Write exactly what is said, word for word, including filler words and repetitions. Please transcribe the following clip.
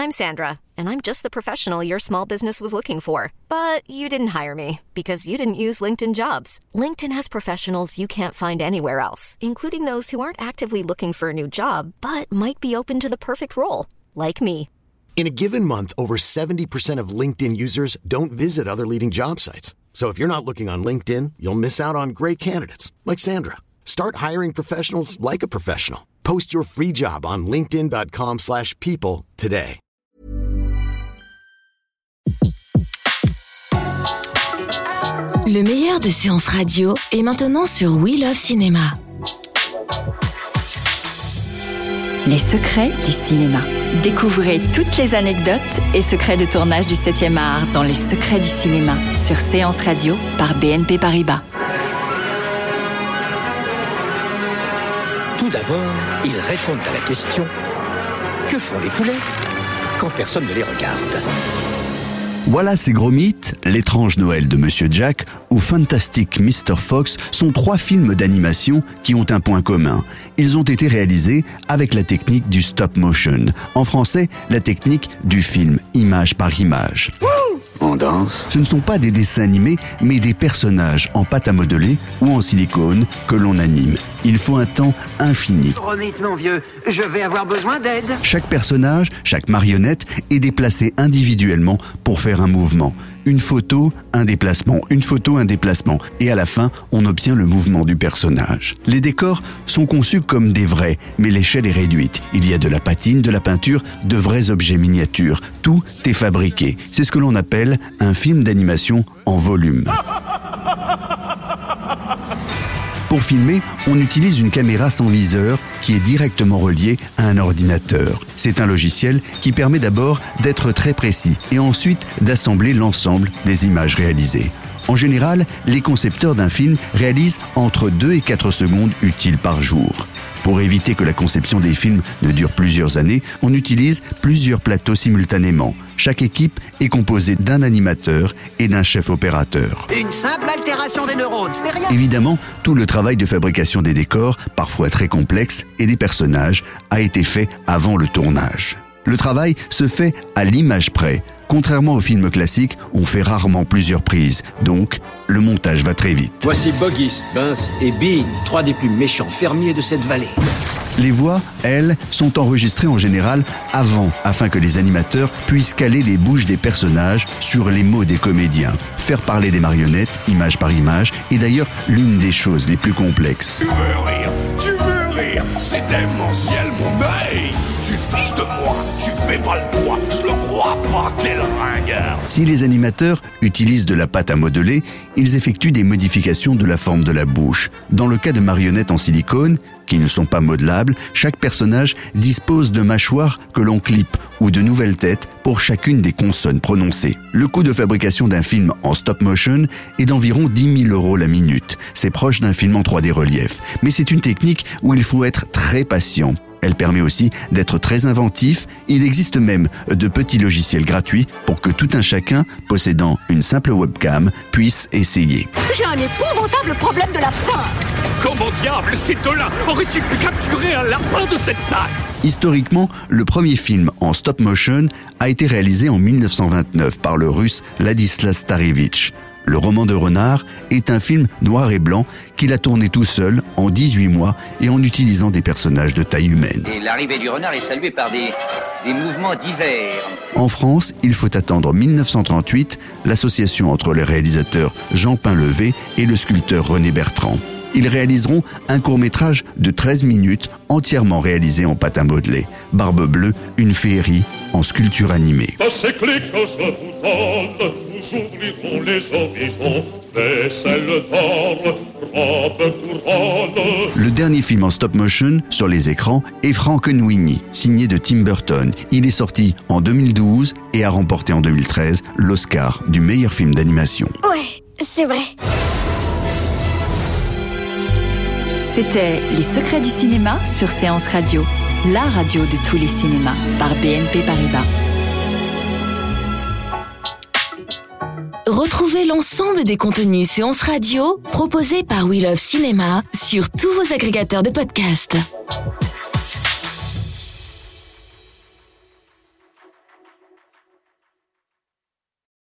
I'm Sandra, and I'm just the professional your small business was looking for. But you didn't hire me because you didn't use LinkedIn Jobs. LinkedIn has professionals you can't find anywhere else, including those who aren't actively looking for a new job, but might be open to the perfect role, like me. In a given month, over seventy percent of LinkedIn users don't visit other leading job sites. So if you're not looking on LinkedIn, you'll miss out on great candidates like Sandra. Start hiring professionals like a professional. Post your free job on linkedin.com slash people today. Le meilleur de séances radio est maintenant sur We Love Cinéma. Les secrets du cinéma. Découvrez toutes les anecdotes et secrets de tournage du septième art dans Les secrets du cinéma sur Séance Radio par B N P Paribas. Tout d'abord, ils répondent à la question « Que font les poulets quand personne ne les regarde ?» Voilà ces gros mythes, L'étrange Noël de Monsieur Jack ou Fantastic mister Fox sont trois films d'animation qui ont un point commun. Ils ont été réalisés avec la technique du stop motion. En français, la technique du film image par image. On danse. Ce ne sont pas des dessins animés, mais des personnages en pâte à modeler ou en silicone que l'on anime. Il faut un temps infini. Promite, mon vieux, je vais avoir besoin d'aide. Chaque personnage, chaque marionnette est déplacé individuellement pour faire un mouvement. Une photo, un déplacement, une photo, un déplacement. Et à la fin, on obtient le mouvement du personnage. Les décors sont conçus comme des vrais, mais l'échelle est réduite. Il y a de la patine, de la peinture, de vrais objets miniatures. Tout est fabriqué. C'est ce que l'on appelle un film d'animation en volume. Pour filmer, on utilise une caméra sans viseur qui est directement reliée à un ordinateur. C'est un logiciel qui permet d'abord d'être très précis et ensuite d'assembler l'ensemble des images réalisées. En général, les concepteurs d'un film réalisent entre deux et quatre secondes utiles par jour. Pour éviter que la conception des films ne dure plusieurs années, on utilise plusieurs plateaux simultanément. Chaque équipe est composée d'un animateur et d'un chef opérateur. Une simple altération des neurones, c'est rien. Évidemment, tout le travail de fabrication des décors, parfois très complexes, et des personnages a été fait avant le tournage. Le travail se fait à l'image près. Contrairement aux films classiques, on fait rarement plusieurs prises, donc le montage va très vite. Voici Boggy, Spence et Bean, trois des plus méchants fermiers de cette vallée. Les voix, elles, sont enregistrées en général avant, afin que les animateurs puissent caler les bouches des personnages sur les mots des comédiens. Faire parler des marionnettes, image par image, est d'ailleurs l'une des choses les plus complexes. Tu veux rire, tu veux rire, c'est démentiel mon œil. Tu fiches de moi, tu fais pas le poids, je le crois pas, quel ringard. Si les animateurs utilisent de la pâte à modeler, ils effectuent des modifications de la forme de la bouche. Dans le cas de marionnettes en silicone, qui ne sont pas modelables, chaque personnage dispose de mâchoires que l'on clippe ou de nouvelles têtes pour chacune des consonnes prononcées. Le coût de fabrication d'un film en stop motion est d'environ dix mille euros la minute. C'est proche d'un film en trois D relief. Mais c'est une technique où il faut être très patient. Elle permet aussi d'être très inventif. Il existe même de petits logiciels gratuits pour que tout un chacun possédant une simple webcam puisse essayer. J'ai un épouvantable problème de lapin. Comment diable, c'est Olin, aurais-tu pu capturer un lapin de cette taille? Historiquement, le premier film en stop motion a été réalisé en mille neuf cent vingt-neuf par le russe Ladislas Starevich. Le roman de Renard est un film noir et blanc qu'il a tourné tout seul en dix-huit mois et en utilisant des personnages de taille humaine. Et l'arrivée du renard est saluée par des, des mouvements divers. En France, il faut attendre mille neuf cent trente-huit, l'association entre le réalisateur Jean Painlevé et le sculpteur René Bertrand. Ils réaliseront un court-métrage de treize minutes entièrement réalisé en pâte à modeler. Barbe bleue, une féerie en sculpture animée. Dans ces clés que je vous donne, nous ouvrirons les horizons, vaisselle d'or, robe couronne. Le dernier film en stop motion sur les écrans est Frankenweenie, signé de Tim Burton. Il est sorti en deux mille douze et a remporté en deux mille treize l'Oscar du meilleur film d'animation. Ouais, c'est vrai. C'était Les secrets du cinéma sur Séance Radio, la radio de tous les cinémas par B N P Paribas. Retrouvez l'ensemble des contenus Séance Radio proposés par We Love Cinéma sur tous vos agrégateurs de podcasts.